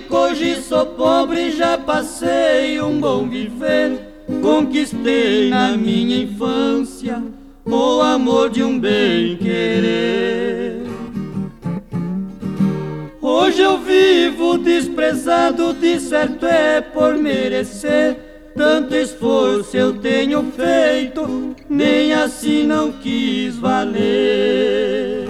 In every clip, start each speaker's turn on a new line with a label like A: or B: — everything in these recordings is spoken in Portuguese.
A: rico, hoje sou pobre, já passei um bom viver. Conquistei na minha infância o amor de um bem-querer. Hoje eu vivo desprezado, de certo é por merecer. Tanto esforço eu tenho feito, nem assim não quis valer.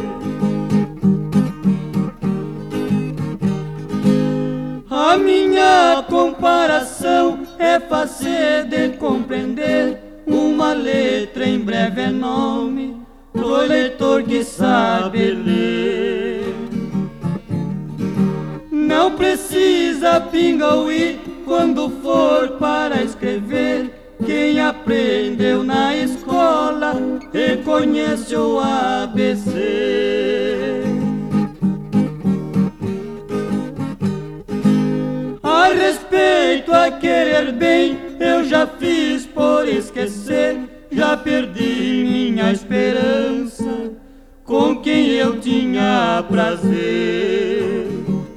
A: A minha comparação é fácil de compreender. Uma letra em breve é nome pro leitor que sabe ler. Não precisa pingauí quando for para escrever. Quem aprendeu na escola reconhece o ABC. A respeito a querer bem, eu já fiz por esquecer. Já perdi minha esperança com quem eu tinha prazer.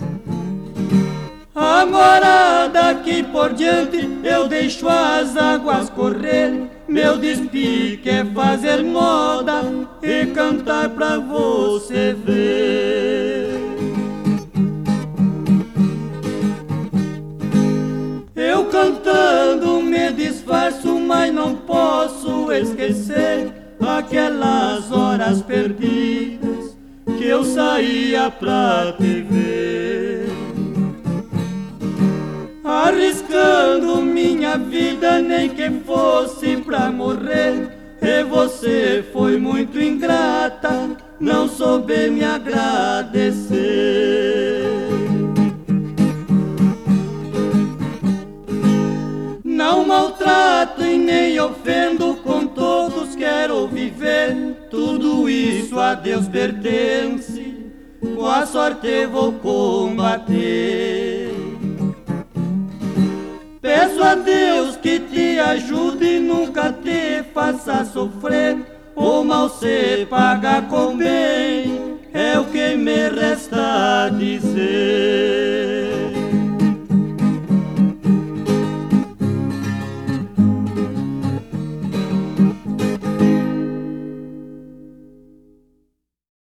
A: Agora daqui por diante eu deixo as águas correr. Meu despique é fazer moda e cantar pra você ver. Eu cantando me disfarço, mas não posso esquecer aquelas horas perdidas que eu saía pra te ver. Arriscando minha vida, nem que fosse pra morrer. E você foi muito ingrata, não soube me agradecer. Não maltrato e nem ofendo, com todos quero viver. Tudo isso a Deus pertence, com a sorte vou combater. Peço a Deus que te ajude e nunca te faça sofrer. O mal se paga com bem, é o que me resta dizer.